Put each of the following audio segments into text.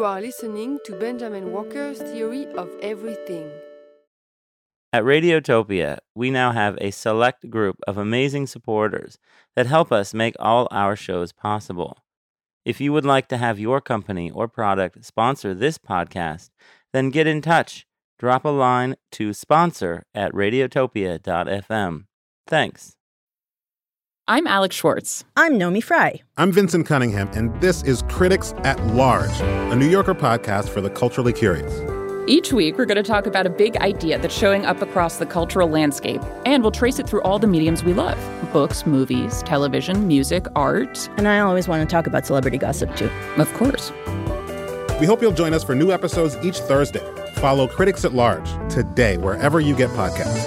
You are listening to Benjamin Walker's Theory of Everything. At Radiotopia, we now have a select group of amazing supporters that help us make all our shows possible. If you would like to have your company or product sponsor this podcast, then get in touch. Drop a line to sponsor@radiotopia.fm. Thanks. I'm Alex Schwartz. I'm Nomi Fry. I'm Vincent Cunningham, and this is Critics at Large, a New Yorker podcast for the culturally curious. Each week, we're going to talk about a big idea that's showing up across the cultural landscape, and we'll trace it through all the mediums we love: books, movies, television, music, art. And I always want to talk about celebrity gossip, too. Of course. We hope you'll join us for new episodes each Thursday. Follow Critics at Large today, wherever you get podcasts.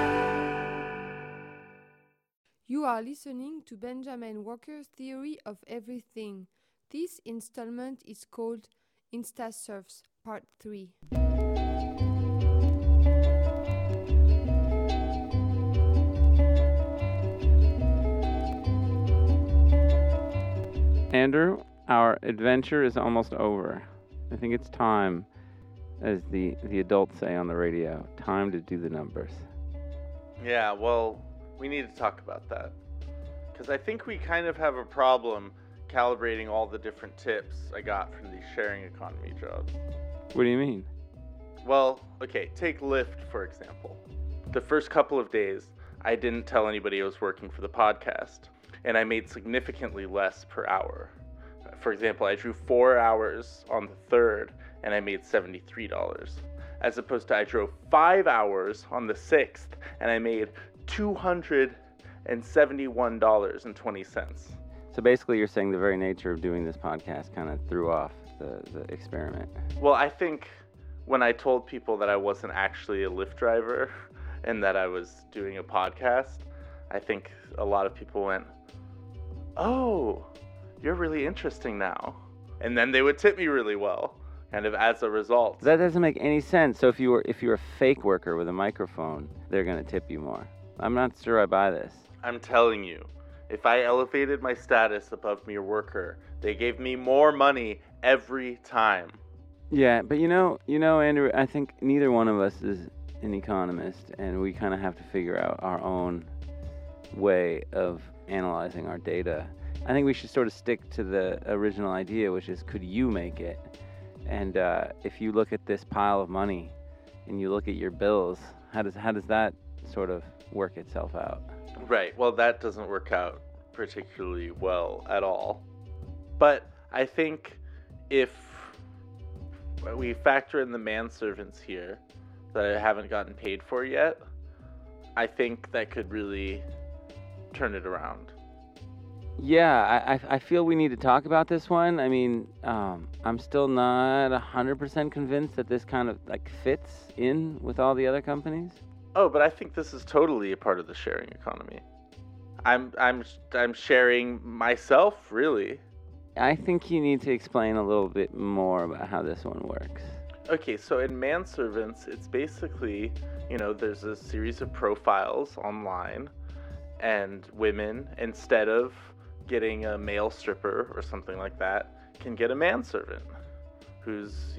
You are listening to Benjamin Walker's Theory of Everything. This installment is called InstaSurfs Part 3. Andrew, our adventure is almost over. I think it's time, as the adults say on the radio, time to do the numbers. Yeah, well, we need to talk about that. Because I think we kind of have a problem calibrating all the different tips I got from these sharing economy jobs. What do you mean? Well, okay, take Lyft, for example. The first couple of days, I didn't tell anybody I was working for the podcast, and I made significantly less per hour. For example, I drove 4 hours on the 3rd, and I made $73. As opposed to I drove 5 hours on the 6th, and I made $271.20. So basically you're saying the very nature of doing this podcast kind of threw off the experiment. Well, I think when I told people that I wasn't actually a Lyft driver and that I was doing a podcast, I think a lot of people went, "Oh, you're really interesting now." And then they would tip me really well, kind of as a result. That doesn't make any sense. So if you're a fake worker with a microphone, they're going to tip you more. I'm not sure I buy this. I'm telling you, if I elevated my status above mere worker, they gave me more money every time. Yeah, but you know, Andrew, I think neither one of us is an economist, and we kind of have to figure out our own way of analyzing our data. I think we should sort of stick to the original idea, which is, could you make it? And if you look at this pile of money and you look at your bills, how does that sort of work itself out? Right. Well, that doesn't work out particularly well at all. But I think if we factor in the manservants here that I haven't gotten paid for yet, I think that could really turn it around. Yeah, I feel we need to talk about this one. I mean, I'm still not 100% convinced that this kind of fits in with all the other companies. Oh, but I think this is totally a part of the sharing economy. I'm sharing myself, really. I think you need to explain a little bit more about how this one works. Okay, so in manservants, it's basically, there's a series of profiles online, and women, instead of getting a male stripper or something like that, can get a manservant who's,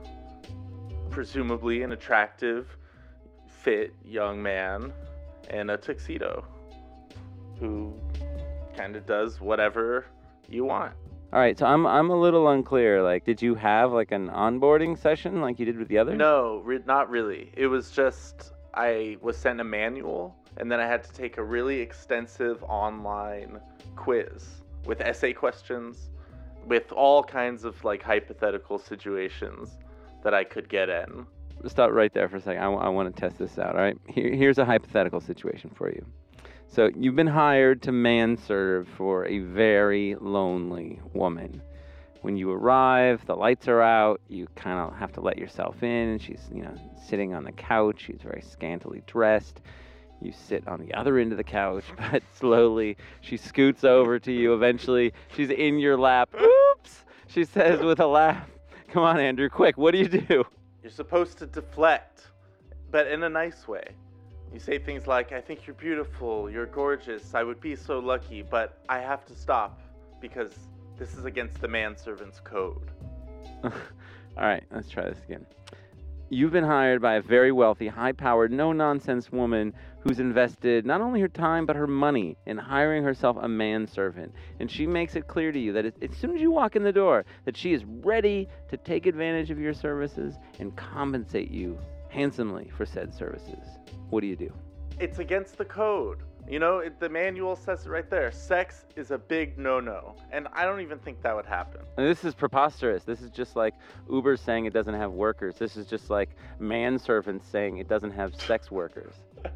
presumably an attractive, fit young man in a tuxedo who kind of does whatever you want. All right, so I'm a little unclear. Did you have an onboarding session like you did with the others? No, not really. It was just I was sent a manual, and then I had to take a really extensive online quiz with essay questions, with all kinds of hypothetical situations that I could get in. Stop right there for a second. I want to test this out, all right? Here's a hypothetical situation for you. So you've been hired to manserve for a very lonely woman. When you arrive, the lights are out. You kind of have to let yourself in. She's, sitting on the couch. She's very scantily dressed. You sit on the other end of the couch, but slowly she scoots over to you. Eventually, she's in your lap. Oops, she says with a laugh. Come on, Andrew, quick, what do? You're supposed to deflect, but in a nice way. You say things like, "I think you're beautiful, you're gorgeous, I would be so lucky, but I have to stop because this is against the manservant's code." All right, let's try this again. You've been hired by a very wealthy, high-powered, no-nonsense woman who's invested not only her time but her money in hiring herself a manservant. And she makes it clear to you that as soon as you walk in the door, that she is ready to take advantage of your services and compensate you handsomely for said services. What do you do? It's against the code. You know, the manual says it right there. Sex is a big no-no. And I don't even think that would happen. And this is preposterous. This is just like Uber saying it doesn't have workers. This is just like manservants saying it doesn't have sex workers.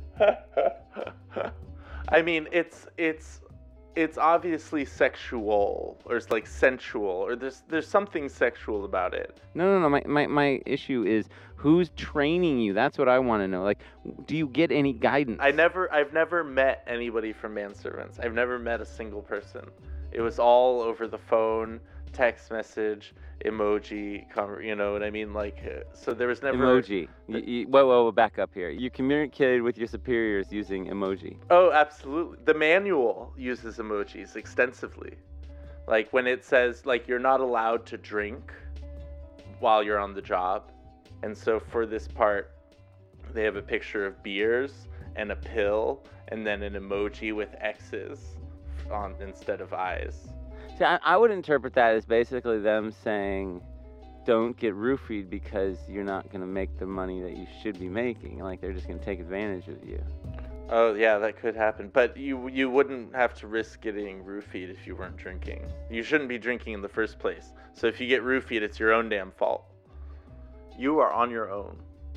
I mean, it's obviously sexual, or it's like sensual, or there's something sexual about it. No. My issue is who's training you? That's what I want to know. Like, do you get any guidance? I've never met anybody from manservants. I've never met a single person. It was all over the phone, text message, emoji, you know what I mean? Like, so there was never... Emoji. Whoa, back up here. You communicated with your superiors using emoji. Oh, absolutely. The manual uses emojis extensively. Like, when it says, like, you're not allowed to drink while you're on the job. And so for this part, they have a picture of beers and a pill and then an emoji with X's on instead of eyes. See, I would interpret that as basically them saying, don't get roofied because you're not going to make the money that you should be making. Like, they're just going to take advantage of you. Oh, yeah, that could happen. But you wouldn't have to risk getting roofied if you weren't drinking. You shouldn't be drinking in the first place. So if you get roofied, it's your own damn fault. You are on your own.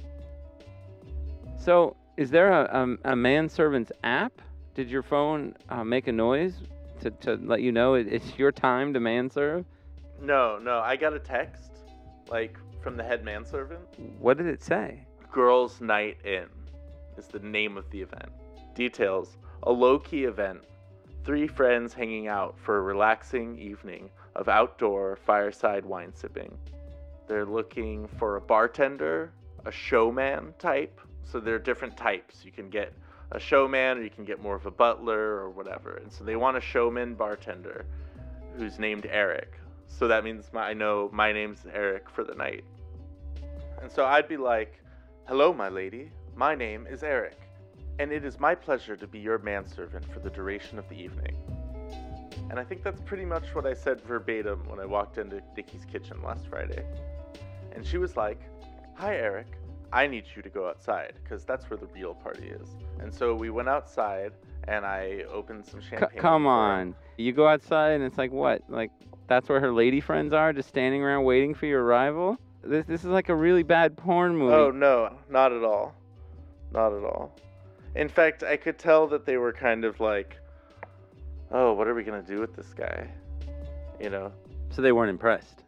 So, is there a manservant's app? Did your phone make a noise to let you know it's your time to manserve? No, I got a text, like, from the head manservant. What did it say? Girls' Night In is the name of the event. Details: a low-key event. 3 friends hanging out for a relaxing evening of outdoor fireside wine sipping. They're looking for a bartender, a showman type. So there are different types. You can get a showman, or you can get more of a butler or whatever. And so they want a showman bartender who's named Eric. So that means I know my name's Eric for the night. And so I'd be like, hello, my lady. My name is Eric, and it is my pleasure to be your manservant for the duration of the evening. And I think that's pretty much what I said verbatim when I walked into Nikki's kitchen last Friday. And she was like, hi, Eric. I need you to go outside, because that's where the real party is. And so we went outside, and I opened some champagne. Come on. You go outside, and it's like, what? Like, that's where her lady friends are, just standing around waiting for your arrival? This is like a really bad porn movie. Oh, no, not at all. Not at all. In fact, I could tell that they were kind of like, oh, what are we going to do with this guy? You know? So they weren't impressed?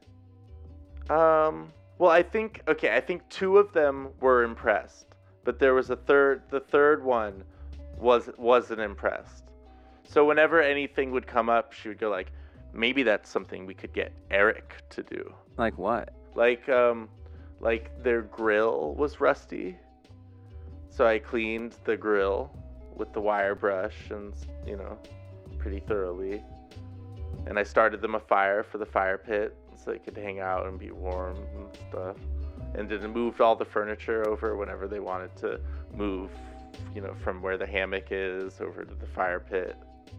Well, I think 2 of them were impressed, but there was the third one wasn't impressed. So whenever anything would come up, she would go like, maybe that's something we could get Eric to do. Like what? Like their grill was rusty. So I cleaned the grill with the wire brush and, you know, pretty thoroughly. And I started them a fire for the fire pit so they could hang out and be warm and stuff. And then moved all the furniture over whenever they wanted to move, you know, from where the hammock is over to the fire pit.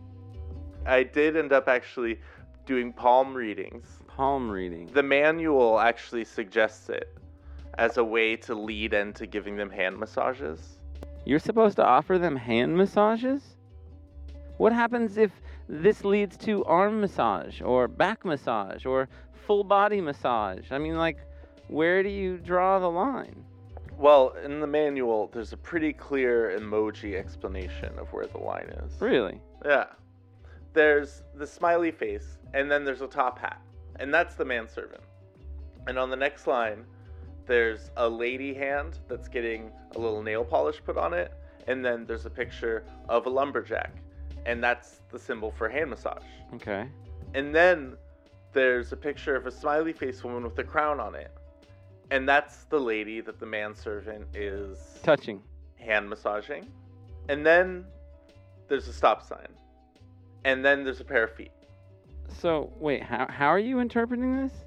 I did end up actually doing palm readings. Palm reading? The manual actually suggests it as a way to lead into giving them hand massages. You're supposed to offer them hand massages? What happens if this leads to arm massage or back massage or full body massage? I mean, like, where do you draw the line? Well, in the manual, there's a pretty clear emoji explanation of where the line is. Really? Yeah. There's the smiley face, and then there's a top hat. And that's the manservant. And on the next line, there's a lady hand that's getting a little nail polish put on it. And then there's a picture of a lumberjack. And that's the symbol for hand massage. Okay. And then there's a picture of a smiley face woman with a crown on it. And that's the lady that the manservant is touching, hand massaging. And then there's a stop sign. And then there's a pair of feet. So, wait, how are you interpreting this?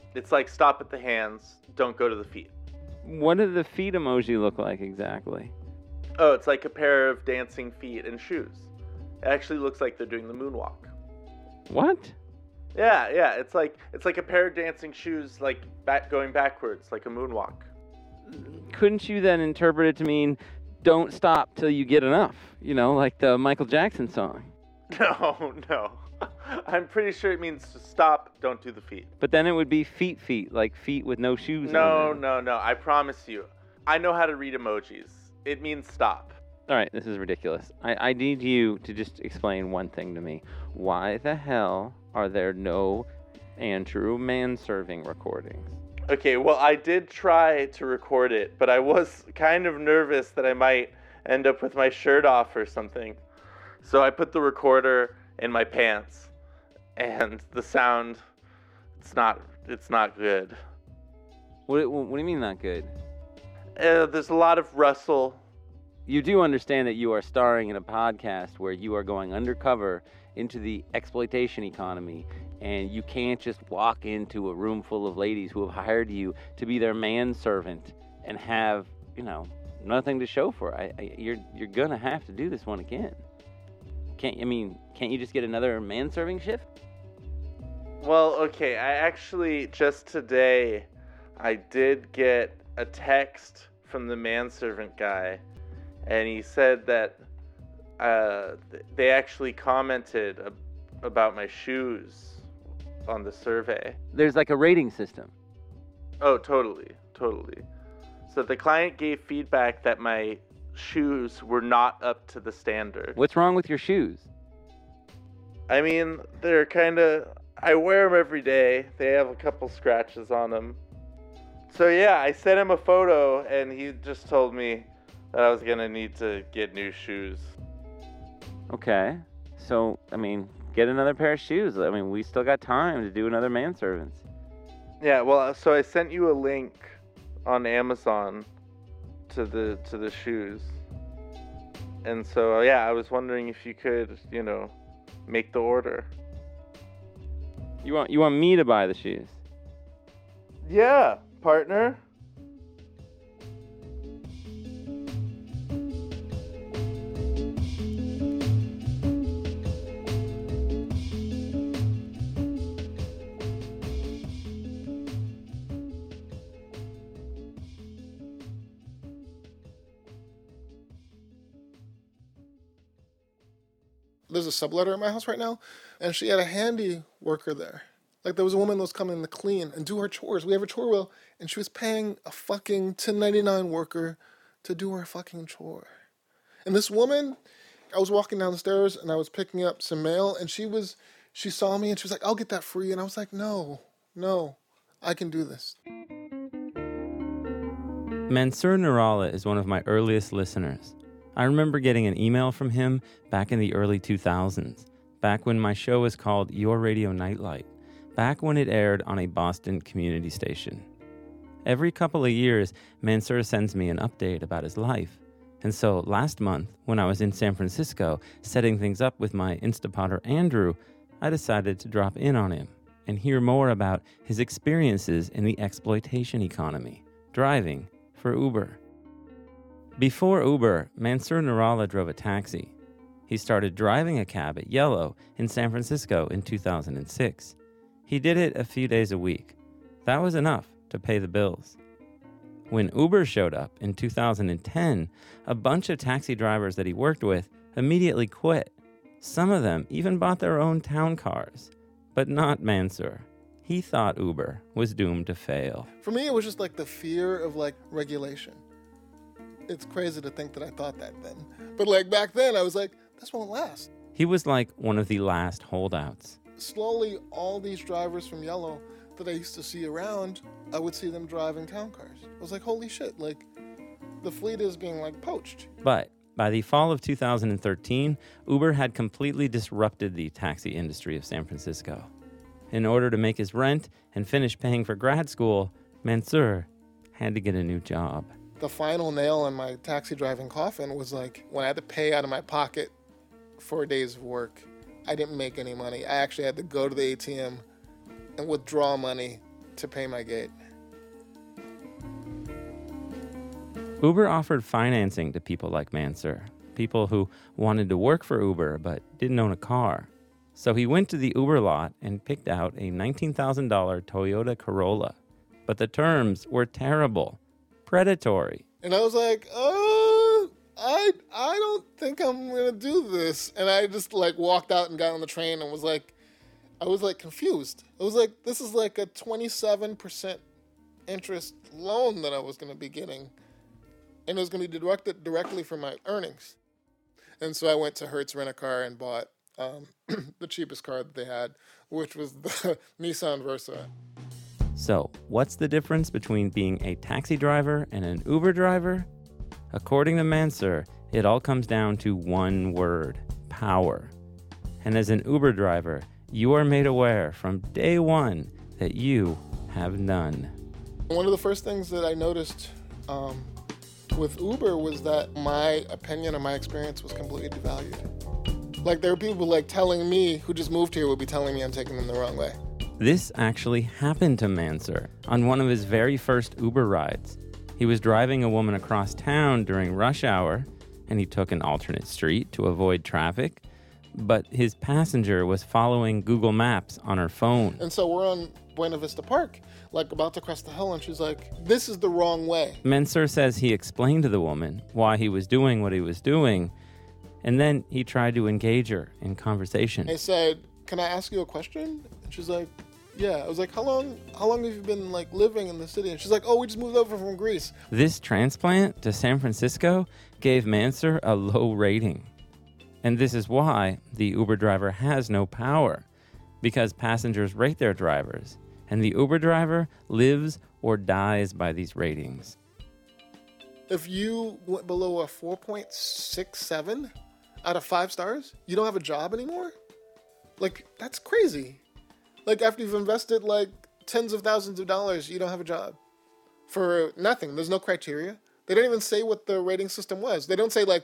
It's like stop at the hands, don't go to the feet. What do the feet emoji look like exactly? Oh, it's like a pair of dancing feet and shoes. It actually looks like they're doing the moonwalk. What? Yeah, it's like a pair of dancing shoes, like going backwards, like a moonwalk. Couldn't you then interpret it to mean don't stop till you get enough? You know, like the Michael Jackson song. No. I'm pretty sure it means to stop, don't do the feet. But then it would be feet, like feet with no shoes No, on them. no. I promise you. I know how to read emojis. It means stop. All right, this is ridiculous. I need you to just explain one thing to me. Why the hell are there no Andrew man-serving recordings? Okay, well, I did try to record it, but I was kind of nervous that I might end up with my shirt off or something. So I put the recorder in my pants, and the sound, it's not good. What do you mean not good? There's a lot of rustle. You do understand that you are starring in a podcast where you are going undercover into the exploitation economy, and you can't just walk into a room full of ladies who have hired you to be their manservant and have, nothing to show for it. You're gonna have to do this one again. Can't you just get another manserving shift? Well, okay, I actually, just today, I did get a text from the manservant guy, and he said that they actually commented about my shoes on the survey. There's like a rating system. Oh, totally. So the client gave feedback that my shoes were not up to the standard. What's wrong with your shoes? I mean, they're I wear them every day. They have a couple scratches on them. So yeah, I sent him a photo, and he just told me that I was gonna need to get new shoes. Okay. So, get another pair of shoes. We still got time to do another manservants. Yeah, well, so I sent you a link on Amazon to the shoes. And so, yeah, I was wondering if you could, make the order. You want me to buy the shoes? Yeah, partner. There's a subletter at my house right now, and she had a handy worker there. Like, there was a woman that was coming to clean and do her chores. We have a chore wheel, and she was paying a fucking $10.99 worker to do her fucking chore. And this woman, I was walking down the stairs, and I was picking up some mail, and she saw me, and she was like, I'll get that free. And I was like, no, I can do this. Mansoor Nuralla is one of my earliest listeners. I remember getting an email from him back in the early 2000s, back when my show was called Your Radio Nightlight, back when it aired on a Boston community station. Every couple of years, Mansoor sends me an update about his life. And so last month, when I was in San Francisco setting things up with my Instapotter Andrew, I decided to drop in on him and hear more about his experiences in the exploitation economy, driving for Uber. Before Uber, Mansoor Nuralla drove a taxi. He started driving a cab at Yellow in San Francisco in 2006. He did it a few days a week. That was enough to pay the bills. When Uber showed up in 2010, a bunch of taxi drivers that he worked with immediately quit. Some of them even bought their own town cars. But not Mansoor. He thought Uber was doomed to fail. For me, it was just like the fear of regulation. It's crazy to think that I thought that then. But back then, I was like, this won't last. He was like one of the last holdouts. Slowly, all these drivers from Yellow that I used to see around, I would see them driving town cars. I was like, holy shit, the fleet is being poached. But by the fall of 2013, Uber had completely disrupted the taxi industry of San Francisco. In order to make his rent and finish paying for grad school, Mansoor had to get a new job. The final nail in my taxi driving coffin was when I had to pay out of my pocket for a day's work. I didn't make any money. I actually had to go to the ATM and withdraw money to pay my gate. Uber offered financing to people like Mansur, people who wanted to work for Uber but didn't own a car. So he went to the Uber lot and picked out a $19,000 Toyota Corolla. But the terms were terrible, predatory. And I was like, I don't think I'm going to do this. And I just like walked out and got on the train and I was like confused. I was like, this is like a 27% interest loan that I was going to be getting. And it was going to be deducted directly from my earnings. And so I went to Hertz Rent-A-Car and bought the cheapest car that they had, which was the Nissan Versa. So, what's the difference between being a taxi driver and an Uber driver? According to Mansur, it all comes down to one word: power. And as an Uber driver, you are made aware from day one that you have none. One of the first things that I noticed with Uber was that my opinion or my experience was completely devalued. Like, there were people like telling me, who just moved here, would be telling me I'm taking them the wrong way. This actually happened to Mansur on one of his very first Uber rides. He was driving a woman across town during rush hour, and he took an alternate street to avoid traffic, but his passenger was following Google Maps on her phone. And so we're on Buena Vista Park, like about to cross the hill, and she's like, this is the wrong way. Mansur says he explained to the woman why he was doing what he was doing, and then he tried to engage her in conversation. I said, can I ask you a question? And she's like, yeah. I was like, how long have you been like living in the city? And she's like, oh, we just moved over from Greece. This transplant to San Francisco gave Mansur a low rating. And this is why the Uber driver has no power, because passengers rate their drivers, and the Uber driver lives or dies by these ratings. If you went below a 4.67 out of 5 stars, you don't have a job anymore? Like, that's crazy. Like, after you've invested like tens of thousands of dollars, you don't have a job for nothing. There's no criteria. They don't even say what the rating system was. They don't say like,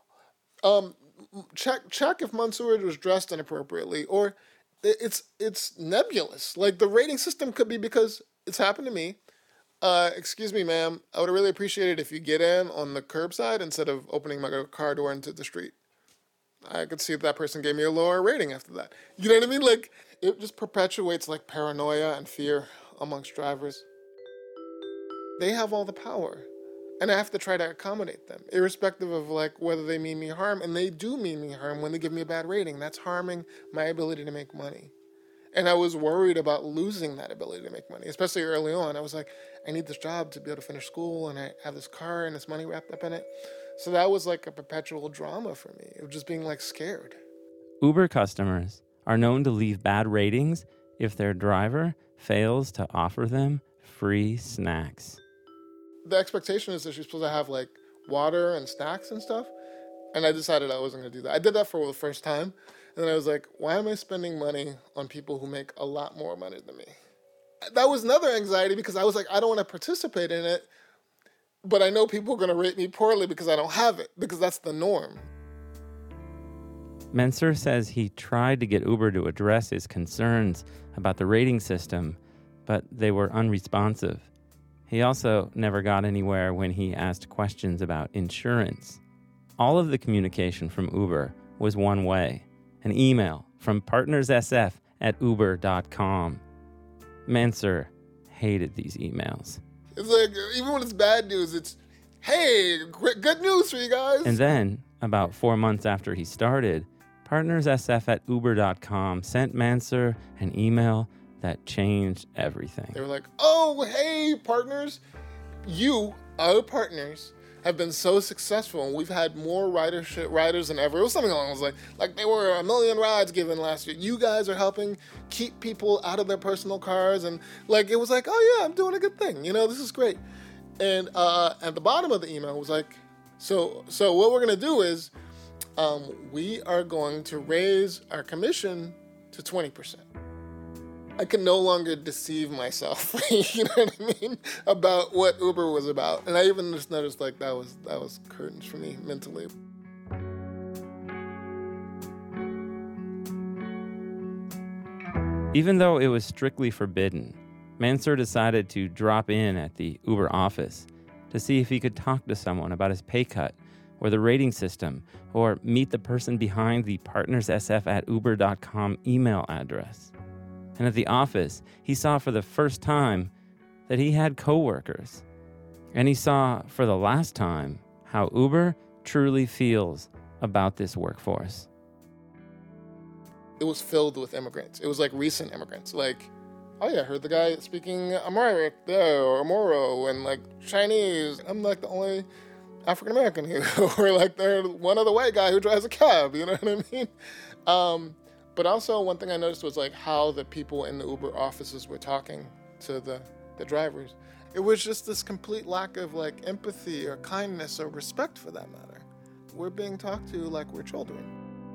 check if Mansour was dressed inappropriately, or it's nebulous. Like, the rating system could be because it's happened to me. Excuse me, ma'am, I would really appreciate it if you get in on the curbside instead of opening my car door into the street. I could see if that person gave me a lower rating after that. You know what I mean? Like, it just perpetuates like paranoia and fear amongst drivers. They have all the power, and I have to try to accommodate them, irrespective of like whether they mean me harm. And they do mean me harm when they give me a bad rating. That's harming my ability to make money. And I was worried about losing that ability to make money, especially early on. I was like, I need this job to be able to finish school, and I have this car and this money wrapped up in it. So that was like a perpetual drama for me. It was just being like scared. Uber customers are known to leave bad ratings if their driver fails to offer them free snacks. The expectation is that you're supposed to have like water and snacks and stuff. And I decided I wasn't going to do that. I did that for the first time. And then I was like, why am I spending money on people who make a lot more money than me? That was another anxiety, because I was like, I don't want to participate in it, but I know people are going to rate me poorly because I don't have it, because that's the norm. Mansur says he tried to get Uber to address his concerns about the rating system, but they were unresponsive. He also never got anywhere when he asked questions about insurance. All of the communication from Uber was one way, an email from partnerssf@uber.com. Mansur hated these emails. It's like, even when it's bad news, it's, hey, good news for you guys. And then, about 4 months after he started, partnerssf@uber.com sent Mansur an email that changed everything. They were like, oh, hey, partners, you, our partners, have been so successful, and we've had more riders than ever. It was something along those lines. Like, they were 1 million rides given last year. You guys are helping keep people out of their personal cars, and like, it was like, oh yeah, I'm doing a good thing. You know, this is great. And at the bottom of the email was like, so what we're gonna do is, we are going to raise our commission to 20%. I could no longer deceive myself, you know what I mean, about what Uber was about. And I even just noticed like that was curtains for me mentally. Even though it was strictly forbidden, Mansour decided to drop in at the Uber office to see if he could talk to someone about his pay cut or the rating system or meet the person behind the partnerssf@uber.com email address. And at the office, he saw for the first time that he had coworkers. And he saw for the last time how Uber truly feels about this workforce. It was filled with immigrants. It was like recent immigrants. Like, oh yeah, I heard the guy speaking Amharic there, or Moro, and like Chinese. I'm like the only African American here, or like they're one other white guy who drives a cab. You know what I mean? But also one thing I noticed was like how the people in the Uber offices were talking to the drivers. It was just this complete lack of like empathy or kindness or respect for that matter. We're being talked to like we're children.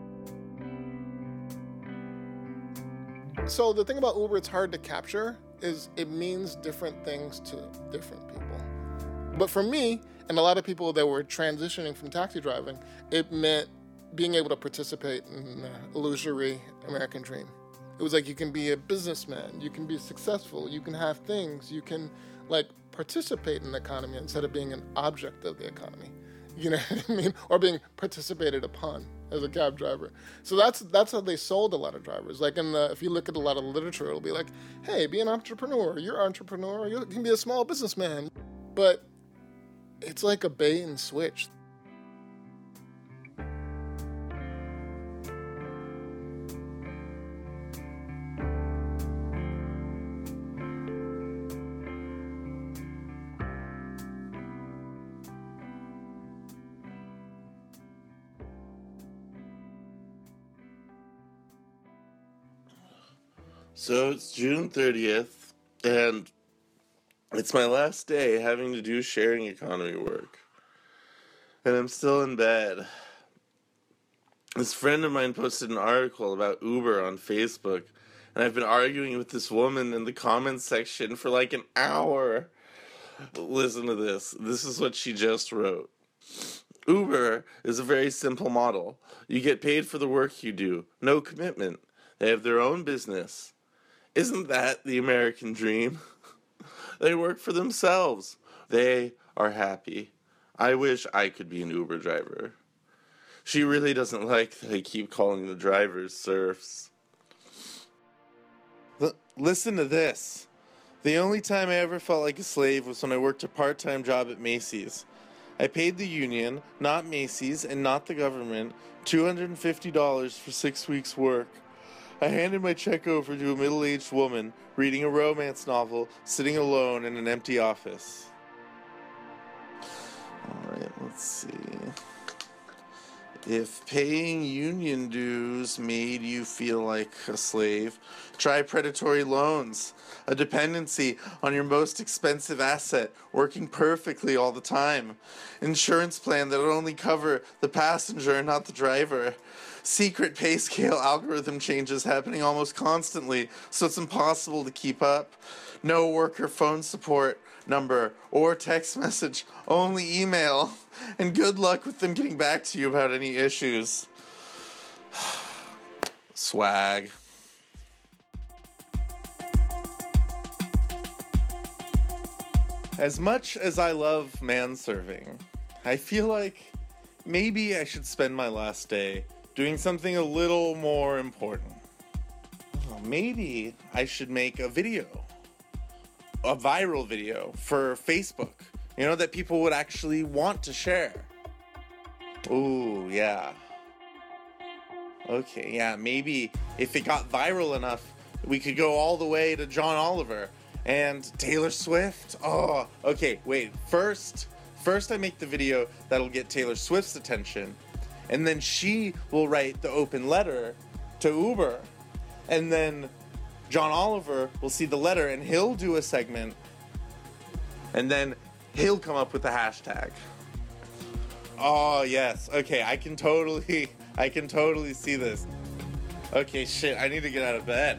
So the thing about Uber, it's hard to capture, is it means different things to different people. But for me, and a lot of people that were transitioning from taxi driving, it meant being able to participate in the illusory American dream. It was like you can be a businessman, you can be successful, you can have things, you can like participate in the economy instead of being an object of the economy. You know what I mean? Or being participated upon as a cab driver. So that's how they sold a lot of drivers. Like if you look at a lot of literature, it'll be like, hey, be an entrepreneur. You're an entrepreneur. You can be a small businessman. But it's like a bait and switch. So it's June 30th, and it's my last day having to do sharing economy work. And I'm still in bed. This friend of mine posted an article about Uber on Facebook, and I've been arguing with this woman in the comments section for like an hour. Listen to this. This is what she just wrote. Uber is a very simple model. You get paid for the work you do. No commitment. They have their own business. Isn't that the American dream? They work for themselves. They are happy. I wish I could be an Uber driver. She really doesn't like that I keep calling the drivers serfs. Listen to this. The only time I ever felt like a slave was when I worked a part-time job at Macy's. I paid the union, not Macy's, and not the government, $250 for 6 weeks' work. I handed my check over to a middle-aged woman reading a romance novel, sitting alone in an empty office. All right, let's see. If paying union dues made you feel like a slave, try predatory loans, a dependency on your most expensive asset, working perfectly all the time. Insurance plan that would only cover the passenger and not the driver. Secret pay scale algorithm changes happening almost constantly, so it's impossible to keep up. No worker phone support number or text message, only email. And good luck with them getting back to you about any issues. Swag. As much as I love manserving, I feel like maybe I should spend my last day doing something a little more important. Maybe I should make a video, a viral video for Facebook, you know, that people would actually want to share. Ooh, yeah. Okay, yeah, maybe if it got viral enough, we could go all the way to John Oliver and Taylor Swift. Oh, okay, wait, first I make the video that'll get Taylor Swift's attention, and then she will write the open letter to Uber. And then John Oliver will see the letter and he'll do a segment. And then he'll come up with the hashtag. Oh, yes. Okay, I can totally see this. Okay, shit, I need to get out of bed.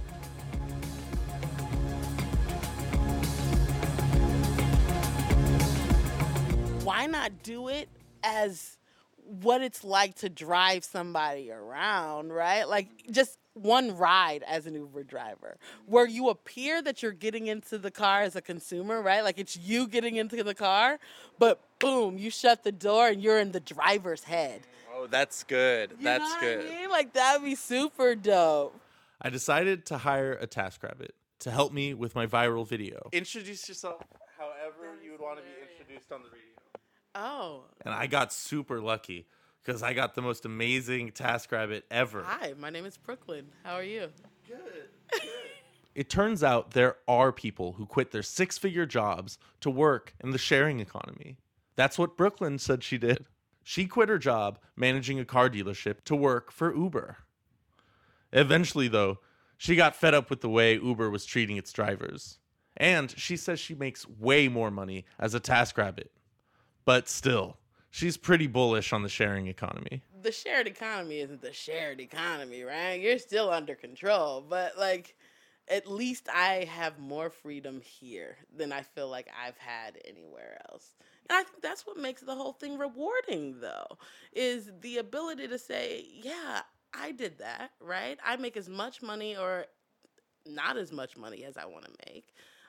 Why not do it as what it's like to drive somebody around, right? Like, just one ride as an Uber driver where you appear that you're getting into the car as a consumer, right? Like it's you getting into the car, but boom, you shut the door and you're in the driver's head. Oh, that's good. You That's know good. what I mean? Like that'd be super dope. I decided to hire a TaskRabbit to help me with my viral video. Introduce yourself however you would want to be introduced on the radio. Oh. And I got super lucky because I got the most amazing TaskRabbit ever. Hi, my name is Brooklyn. How are you? Good. It turns out there are people who quit their six-figure jobs to work in the sharing economy. That's what Brooklyn said she did. She quit her job managing a car dealership to work for Uber. Eventually, though, she got fed up with the way Uber was treating its drivers. And she says she makes way more money as a TaskRabbit. But still, she's pretty bullish on the sharing economy. The shared economy isn't the shared economy, right? You're still under control, but like at least I have more freedom here than I feel like I've had anywhere else. And I think that's what makes the whole thing rewarding, though, is the ability to say, yeah, I did that, right? I make as much money or not as much money as I want to make.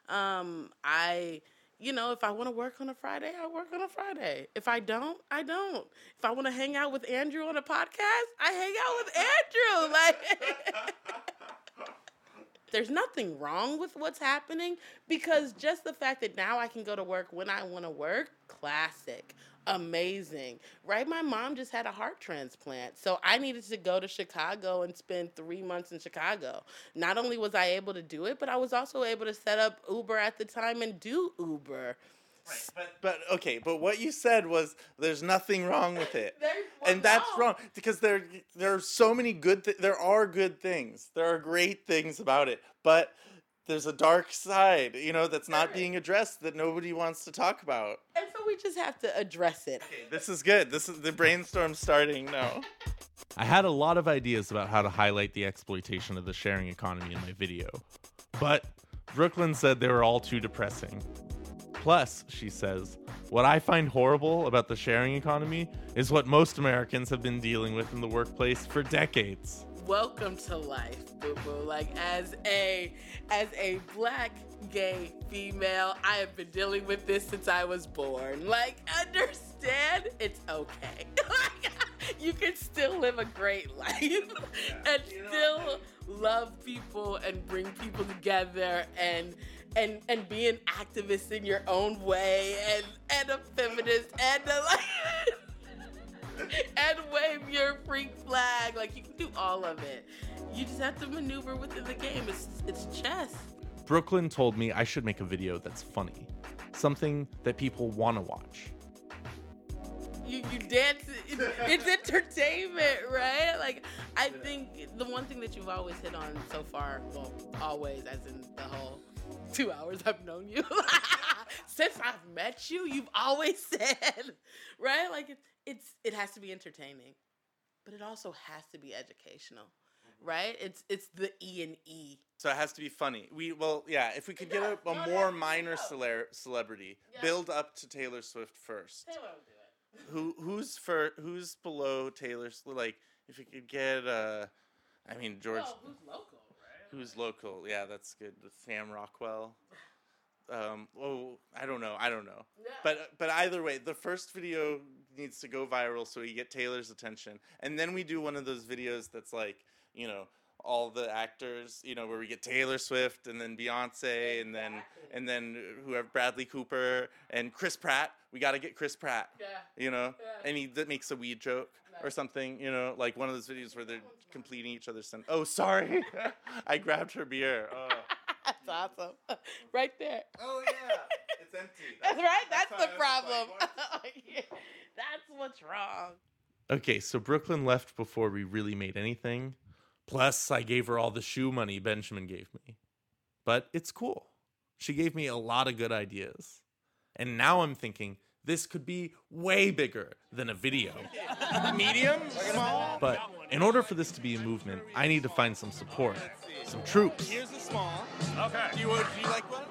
If I want to work on a Friday, I work on a Friday. If I don't, I don't. If I want to hang out with Andrew on a podcast, I hang out with Andrew. Like, there's nothing wrong with what's happening because just the fact that now I can go to work when I want to work, classic. Amazing, right? My mom just had a heart transplant, so I needed to go to Chicago and spend 3 months in Chicago. Not only was I able to do it, but I was also able to set up Uber at the time and do Uber. Right, but what you said was there's nothing wrong with it, and that's wrong because there are so many there are good things, there are great things about it, but there's a dark side, that's not being addressed that nobody wants to talk about. And so we just have to address it. Okay, this is good. This is the brainstorm starting now. I had a lot of ideas about how to highlight the exploitation of the sharing economy in my video, but Brooklyn said they were all too depressing. Plus, she says, what I find horrible about the sharing economy is what most Americans have been dealing with in the workplace for decades. Welcome to life, boo-boo. Like, as a black, gay female, I have been dealing with this since I was born. Like, understand, it's okay. You can still live a great life and still love people and bring people together and be an activist in your own way and a feminist and and wave your freak flag. Like, you can do all of it. You just have to maneuver within the game. It's chess. Brooklyn told me I should make a video that's funny, something that people want to watch. You dance. It's entertainment, right? Like, I think the one thing that you've always hit on so far, well, always, as in the whole 2 hours I've known you, since I've met you, you've always said, right? Like, it has to be entertaining, but it also has to be educational, right? It's the E&E. So it has to be funny. If we could get a more minor celebrity, build up to Taylor Swift first. Taylor will do it. Who's below Taylor? Like, if we could get George. Well, who's local, right? Who's local? Yeah, that's good. With Sam Rockwell. I don't know. Yeah. But either way, the first video needs to go viral so we get Taylor's attention, and then we do one of those videos that's like, all the actors, where we get Taylor Swift and then Beyonce and then whoever, Bradley Cooper and Chris Pratt. We got to get Chris Pratt. Yeah. And that makes a weed joke or something. Like one of those videos where they're completing each other's sentence. Oh, sorry, I grabbed her beer. Oh. That's awesome. Right there. Oh yeah, it's empty. That's right. That's the problem. That's what's wrong. Okay, so Brooklyn left before we really made anything. Plus, I gave her all the shoe money Benjamin gave me. But it's cool. She gave me a lot of good ideas. And now I'm thinking this could be way bigger than a video. Medium? Small? But in order for this to be a movement, I need to find some support, some troops. Here's a small. Okay. Do you like one?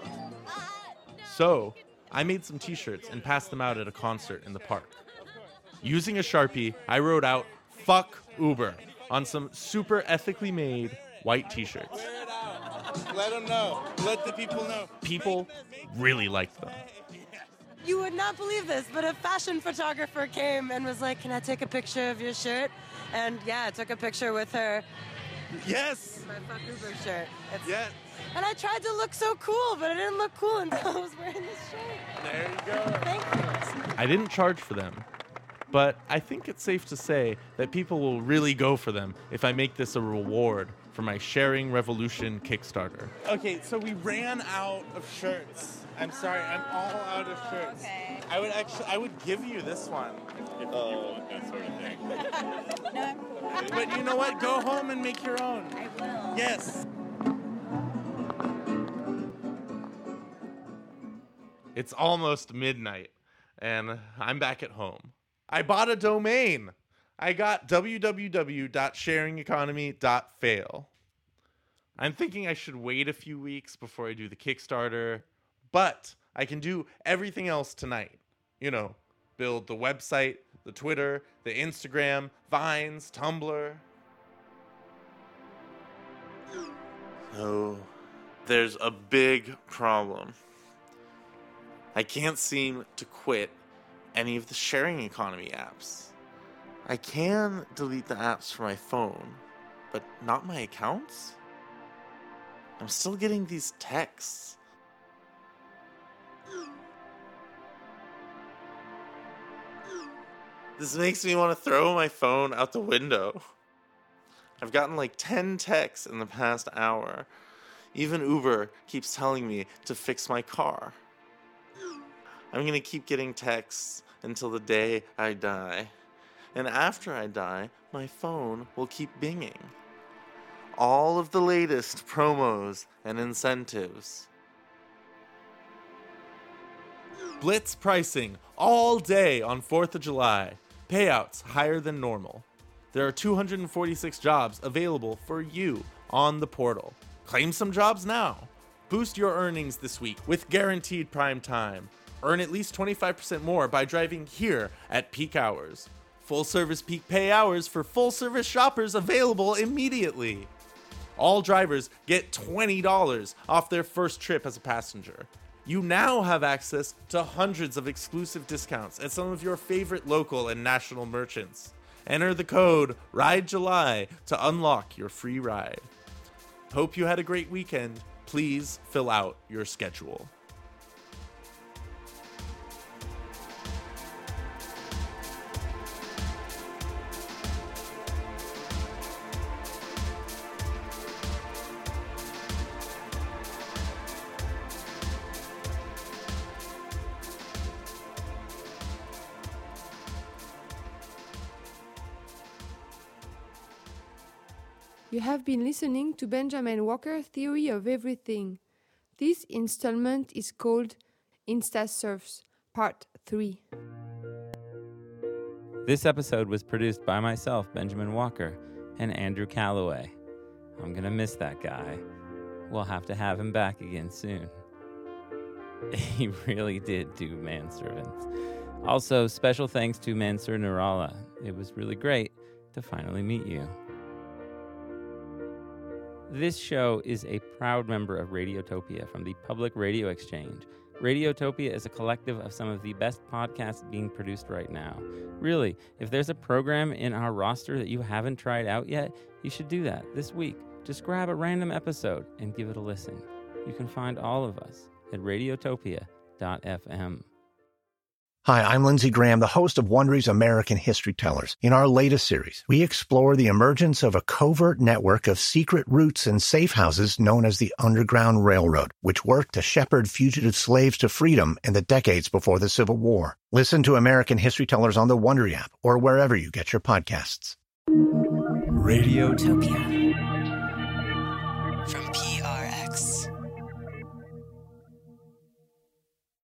So, I made some t-shirts and passed them out at a concert in the park. Using a Sharpie, I wrote out, "Fuck Uber," on some super ethically made white t-shirts. Let them know. Let the people know. People really liked them. You would not believe this, but a fashion photographer came and was like, can I take a picture of your shirt? And yeah, I took a picture with her. Yes. My Fuck Uber shirt. Yes. And I tried to look so cool, but I didn't look cool until I was wearing this shirt. There you go. Thank you. I didn't charge for them, but I think it's safe to say that people will really go for them if I make this a reward for my Sharing Revolution Kickstarter. Okay, so we ran out of shirts. I'm sorry, I'm all out of shirts. Okay. I would give you this one. If you want that sort of thing. No, I'm cool. But you know what? Go home and make your own. I will. Yes. It's almost midnight, and I'm back at home. I bought a domain. I got www.sharingeconomy.fail. I'm thinking I should wait a few weeks before I do the Kickstarter, but I can do everything else tonight. You know, build the website, the Twitter, the Instagram, Vines, Tumblr. So, there's a big problem. I can't seem to quit any of the sharing economy apps. I can delete the apps from my phone, but not my accounts? I'm still getting these texts. This makes me want to throw my phone out the window. I've gotten like 10 texts in the past hour. Even Uber keeps telling me to fix my car. I'm gonna keep getting texts until the day I die. And after I die, my phone will keep binging. All of the latest promos and incentives. Blitz pricing all day on 4th of July. Payouts higher than normal. There are 246 jobs available for you on the portal. Claim some jobs now. Boost your earnings this week with guaranteed prime time. Earn at least 25% more by driving here at peak hours. Full service peak pay hours for full service shoppers available immediately. All drivers get $20 off their first trip as a passenger. You now have access to hundreds of exclusive discounts at some of your favorite local and national merchants. Enter the code RIDEJULY to unlock your free ride. Hope you had a great weekend. Please fill out your schedule. You have been listening to Benjamin Walker's Theory of Everything. This installment is called InstaSurfs, Part 3. This episode was produced by myself, Benjamin Walker, and Andrew Calloway. I'm gonna miss that guy. We'll have to have him back again soon. He really did do Manservants. Also, special thanks to Mansur Nuralla. It was really great to finally meet you. This show is a proud member of Radiotopia from the Public Radio Exchange. Radiotopia is a collective of some of the best podcasts being produced right now. Really, if there's a program in our roster that you haven't tried out yet, you should do that this week. Just grab a random episode and give it a listen. You can find all of us at radiotopia.fm. Hi, I'm Lindsey Graham, the host of Wondery's American History Tellers. In our latest series, we explore the emergence of a covert network of secret routes and safe houses known as the Underground Railroad, which worked to shepherd fugitive slaves to freedom in the decades before the Civil War. Listen to American History Tellers on the Wondery app or wherever you get your podcasts. Radiotopia.